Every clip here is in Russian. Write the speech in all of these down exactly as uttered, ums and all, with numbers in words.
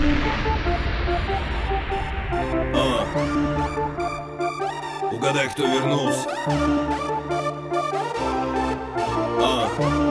А. Угадай, кто вернулся. А.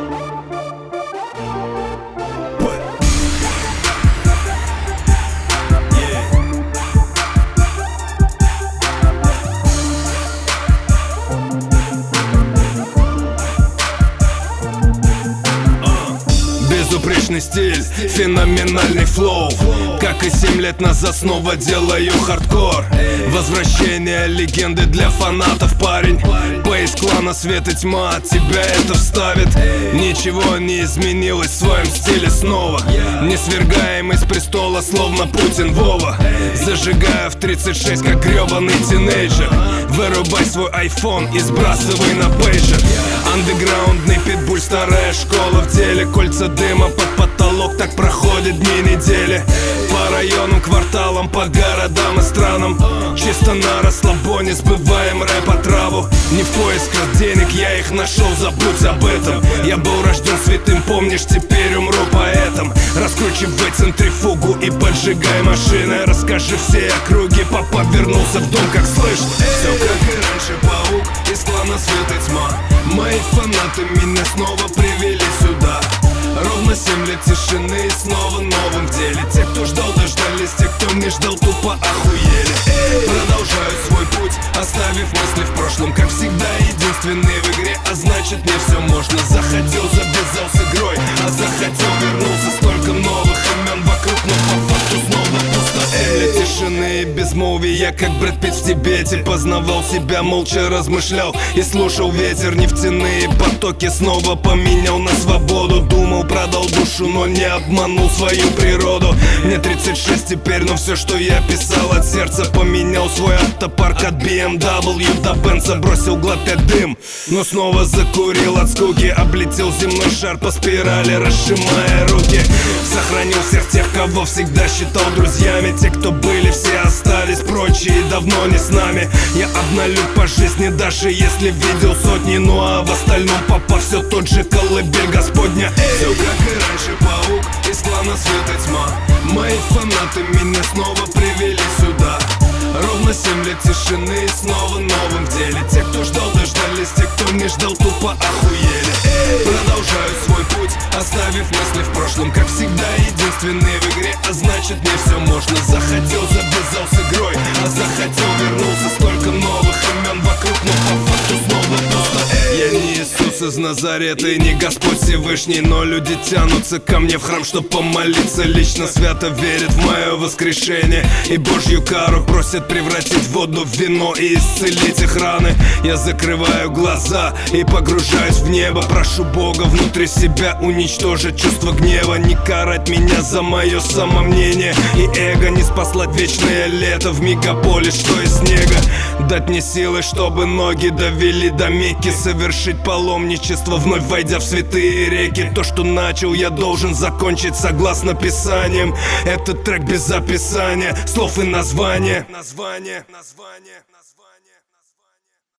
Безупречный стиль, феноменальный флоу. Как и семь лет назад, снова делаю хардкор. Возвращение легенды для фанатов, парень. Бейс клана свет и тьма, от тебя это вставит. Ничего не изменилось в своем стиле снова. Не свергаем из престола, словно Путин Вова. Зажигаю в тридцать шесть, как гребаный тинейджер. Вырубай свой айфон и сбрасывай на пейджер. Андеграундный питбуль, старая школа в деле. Кольца дыма под потолок, так проходят дни, недели. По районам, кварталам, по городам и странам. Чисто на расслабоне сбываем рэп по траву. Не в поисках денег, я их нашел, забудь об этом. Я был рожден святым, помнишь, теперь умру поэтом. Раскручивай центрифугу и поджигай машины. Расскажи все округи, папа вернулся в дом, как слышно. Все как и раньше, паук из клана свет и тьма. Мои фанаты меня снова привели сюда. Ровно семь лет тишины и снова новым в деле. Те, кто ждал, дождались, те, кто не ждал, тупо охуели. Продолжаю свой путь, оставив мысли в прошлом. Как всегда, единственный в игре, а значит мне все можно. Захотел, завязал с игрой, а захотел, вернулся. Столько новых имен вокруг, но по факту снова пусто. Семь лет тишины и безмолвия, как Брэд Питт в Тибете. Познавал себя, молча размышлял и слушал ветер. Нефтяные потоки снова поменял на свободу. Думал, продал душу, но не обманул свою природу. Мне тридцать шесть теперь, но все, что я писал от сердца. Поменял свой автопарк от би эм дабл ю до Бенца. Бросил глотать дым, но снова закурил от скуки. Облетел земной шар по спирали, разжимая руки. Сохранил всех тех, кого всегда считал друзьями. Те, кто были, все остались, прочие давно не с нами. Я обналю по жизни, даже если видел сотни. Ну а в остальном, папа, все тот же, колыбель Господня. Все как и раньше, паук из клана свет и тьма. Мои фанаты меня снова привели сюда. Ровно семь лет тишины и снова новым в деле. Те, кто ждал, дождались, те, кто не ждал, тупо охуели. Продолжаю свой путь, оставив мысли в прошлом. Как всегда, единственный в игре, а значит мне все можно. Захотел, завязал с игрой, а захотел, вернулся. Столько новых имен вокруг, но по факту снова пусто. Я не Иисус из Назарета и не Господь Всевышний, но люди тянутся ко мне в храм, чтоб помолиться. Лично свято верят в мое воскрешение и Божью кару. Просят превратить воду в вино и исцелить их раны. Я закрываю глаза и погружаюсь в небо. Прошу Бога внутри себя уничтожить чувство гнева. Не карать меня за мое самомнение и эго. Не спаслать вечное лето в мегаполис, что из снега. Дать мне силы, чтобы ноги довели до Мекки. Совершить паломничество, вновь войдя в святые реки. То, что начал, я должен закончить согласно писаниям. Этот трек без описания, слов и названия. Название, название, название.